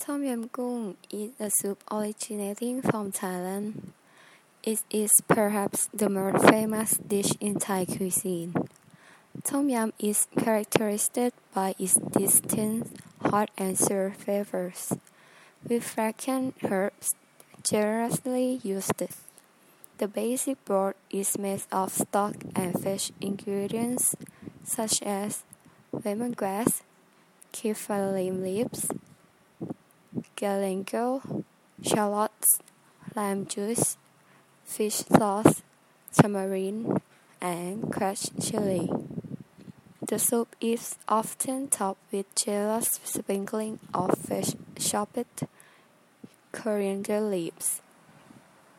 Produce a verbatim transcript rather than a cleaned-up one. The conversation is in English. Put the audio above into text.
Tom Yum Goong is a soup originating from Thailand. It is perhaps the most famous dish in Thai cuisine. Tom Yum is characterized by its distinct hot and sour flavors, with fragrant herbs generously used. The basic broth is made of stock and fish ingredients such as lemongrass, kaffir leaves, galangal, shallots, lime juice, fish sauce, tamarind, and crushed chili. The soup is often topped with generous sprinkling of fresh chopped coriander leaves.